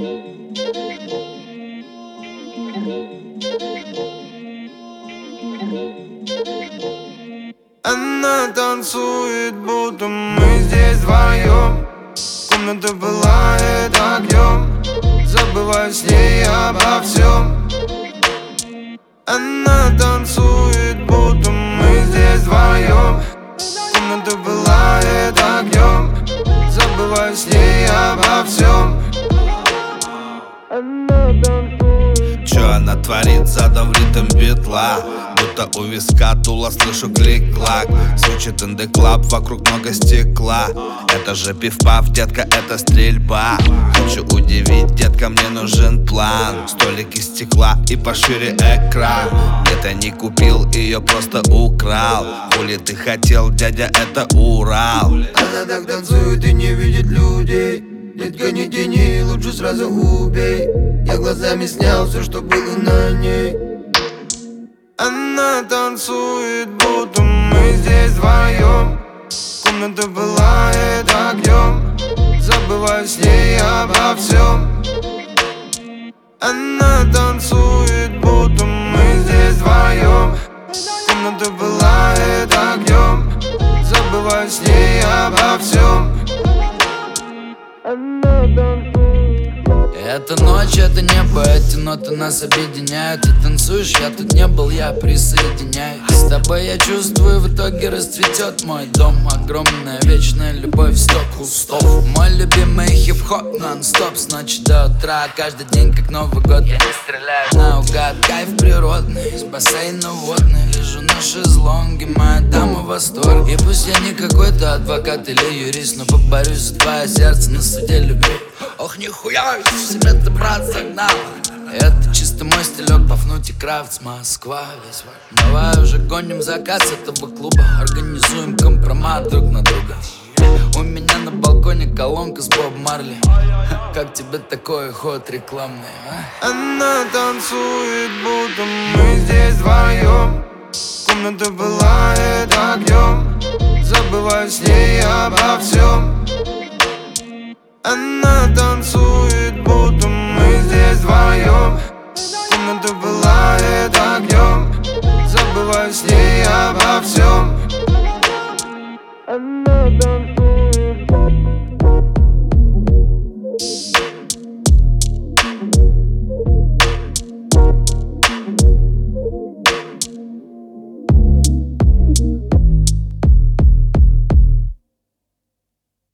Она танцует, будто мы здесь вдвоем. Комната пылает огнем, забываю с ней обо всем. Она танцует, будто мы здесь вдвоем. Комната пылает огнем, забываю с ней обо всем. Чё она творит, задом в ритм битла, будто у виска дула слышу клик-клак. Звучит инде-клаб, вокруг много стекла. Это же пиф-паф, детка, это стрельба. Хочу удивить, детка, мне нужен план. Столик из стекла и пошире экран. Где-то не купил, ее просто украл. Хули ты хотел, дядя, это Урал. Она так танцует и не видит людей. Детка, не тяни, лучше сразу убей. Я глазами снял все, что было на ней. Она танцует, будто мы здесь вдвоем. Комната пылает огнем, забываю с ней обо всем. Она танцует, будто мы здесь вдвоем. Комната пылает огнем, забываю с ней обо всем. Эта ночь, это небо, эти ноты нас объединяют. Ты танцуешь, я тут не был, я присоединяюсь. С тобой я чувствую, в итоге расцветет мой дом. Огромная вечная любовь, 100 кустов. Мой любимый хип-хоп нон-стоп с ночи до утра. Каждый день как Новый год, я не стреляю наугад. Кайф природный, с бассейна водный. Лежу на шезлонге, моя дама в восторге. И пусть я не какой-то адвокат или юрист, но поборюсь за твое сердце на суде любви. Ох, нихуя, в себе ты, брат, загнал. Это чисто мой стилек, Пафнутий Крафтс, Москва весь. Давай уже гоним заказ этого клуба. Организуем компромат друг на друга. У меня на балконе колонка с Боб Марли. Как тебе такой ход рекламный, а? Она танцует, будто мы здесь вдвоем. Комната пылает огнем, забываю с ней обо всем. Она